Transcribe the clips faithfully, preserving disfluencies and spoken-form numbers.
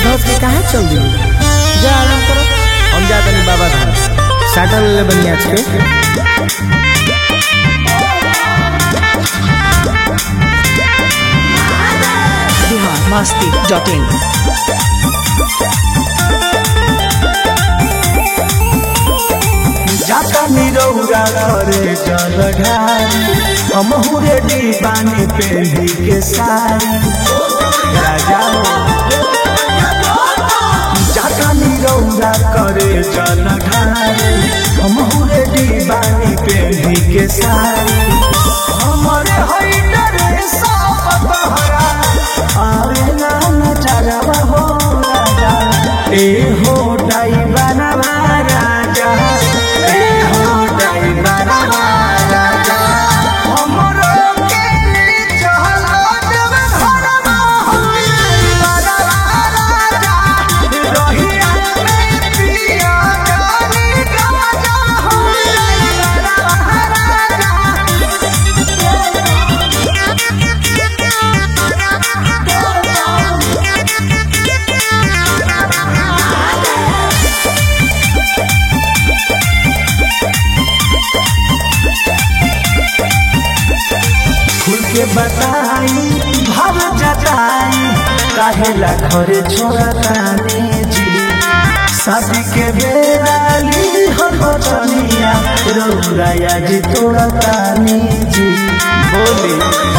धोस के कहाँ चल दी? जा आराम करो, हम जा तनी बाबा धाम साटल ले बनिया के। बिहार मस्ती डॉट इन। जाता निरौरा करे जल ढारी हम रेडी पानी पेंदी के सारी राजा जाता निरौरा करे जल ढारी हम रेडी पानी पेंदी के सारी हमारे हईडरे सब बहरा आवे ना नजरवा हो राजा ए हो डाई बनवा राजा के बताई भाव जताई काहेला घरे छोड़तानी जी शादी के बेराली हम बचनिया रौराया जी तोड़तानी जी बोले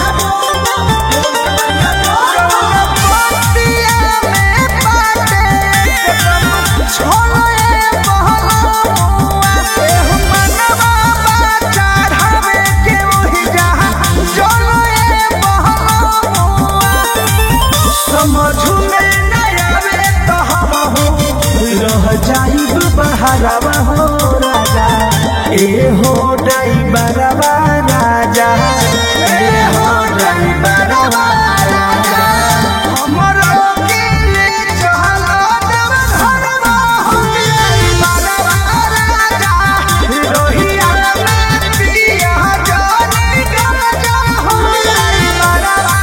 बहरावा हो राजा ए हो ड्राइवरवा राजा ए हो ड्राइवरवा राजा हमरो के ले चलो देव घरवा हो ड्राइवरवा राजा रोहिया में पिया जाने गजा हो ड्राइवरवा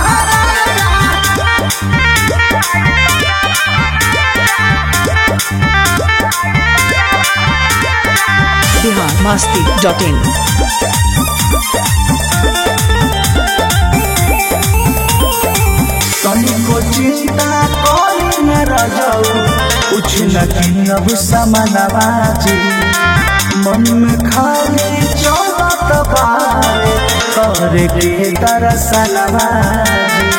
बिहार मस्ती डॉट इन। तनिको चिंता कोई न रजाऊ कुछ न किनब समनवाजी मन में खाली चलत बारे करे के दरसनवाजी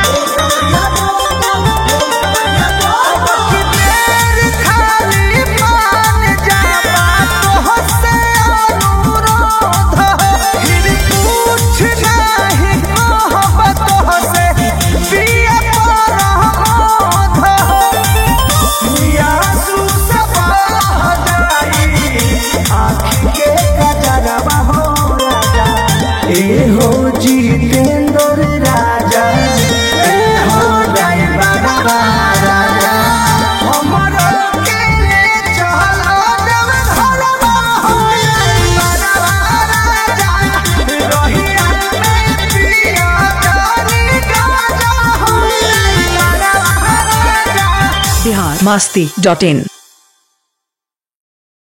ए हो जितेंद्र राजा ए हो ड्राइवरवा राजा हमरो के ले चलो देव घरवा हो ड्राइवरवा राजा रोहिया में पिया जाने गजा हो ड्राइवरवा राजा। बिहार मस्ती डॉट इन।